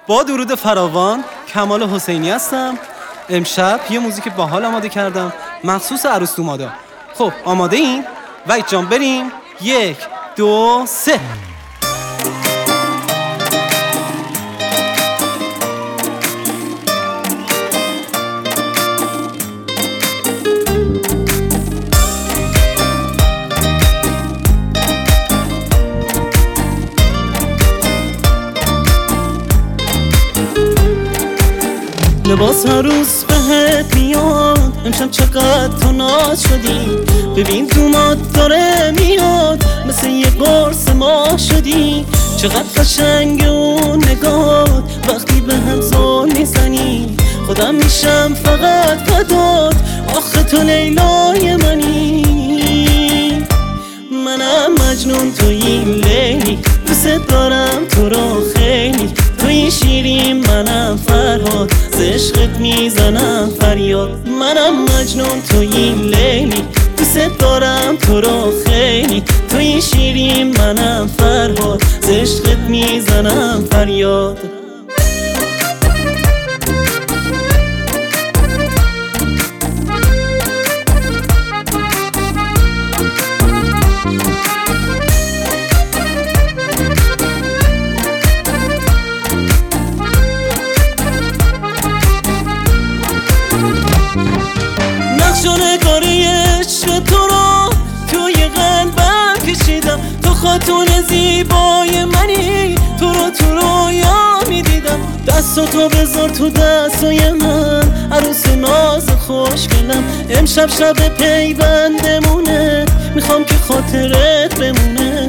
با درود فراوان، کمال حسینی هستم. امشب یه موزیک باحال آماده کردم مخصوص عروس دومادا. خب آماده این؟ وحید جان بریم. 1 2 3. لباس عروس بهت میاد، امشب چقدر تو ناز شدی. ببین دوماد داره میاد، مثل یه قرص ما شدی. چقدر قشنگ اون نگات وقتی به هم زل میزنی. خودم میشم فقط فدات، آخه تو لیلای منی. منم مجنون تویی لیلی، دوست دارم تو رو خیلی. توی شیرین منم فرهاد، ز عشقت میزنم فریاد. منم مجنون تویی لیلی، دوست دارم تو رو خیلی. توی شیرین منم فرهاد، ز عشقت میزنم فریاد. نگاری عشق تو رو توی قلبم کشیدم. تو خاتون زیبای منی، تو رو رویا میدیدم. دستاتو بذار تو دستای من، عروس ناز خوشگلم. امشب شب پیوندمونه، میخوام که خاطرت بمونه.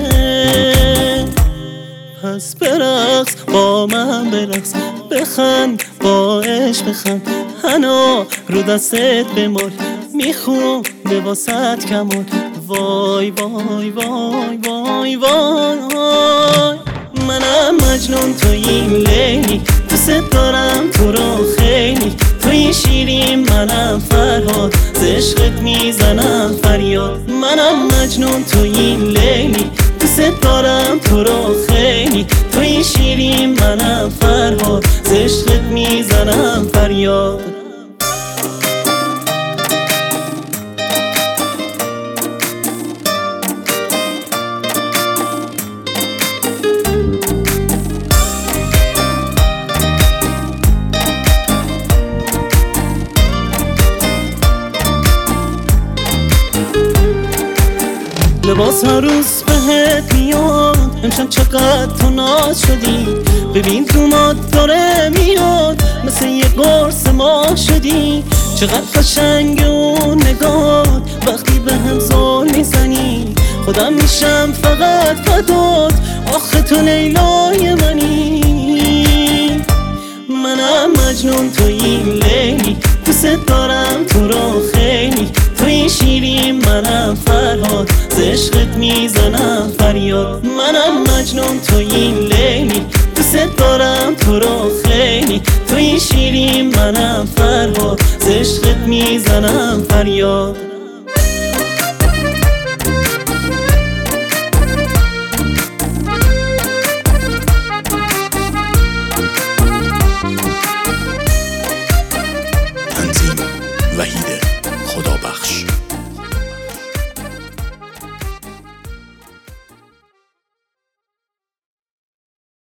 پس برقص با من، برقص بخند با عشق بخند. حنا رو دستت بمال، میخوام لباست کمال. وای وای وای وای وای. منم مجنون تویی لیلی، دوست دارم تو رو خیلی. توی شیرین منم فرهاد، ز عشقت میزنم فریاد. منم مجنون تویی لیلی، دوست دارم تو رو خیلی. توی شیرین منم فرهاد، ز عشقت میزنم فریاد. لباس عروس بهت میاد، امشب چقدر تو ناز شدی. ببین دوماد داره میاد، مثل یه قرص ما شدی. چقدر قشنگ اون نگات وقتی به هم زل میزنی. خودم میشم فقط فدات، آخه تو لیلای منی. منم مجنون تویی لیلی، دوست دارم تو رو خیلی. توی شیرین منم فرهاد، ز عشقت میزنم فریاد. منم مجنون تویی لیلی، دوست دارم تو رو خیلی. توی شیرین منم فرهاد، ز عشقت میزنم فریاد.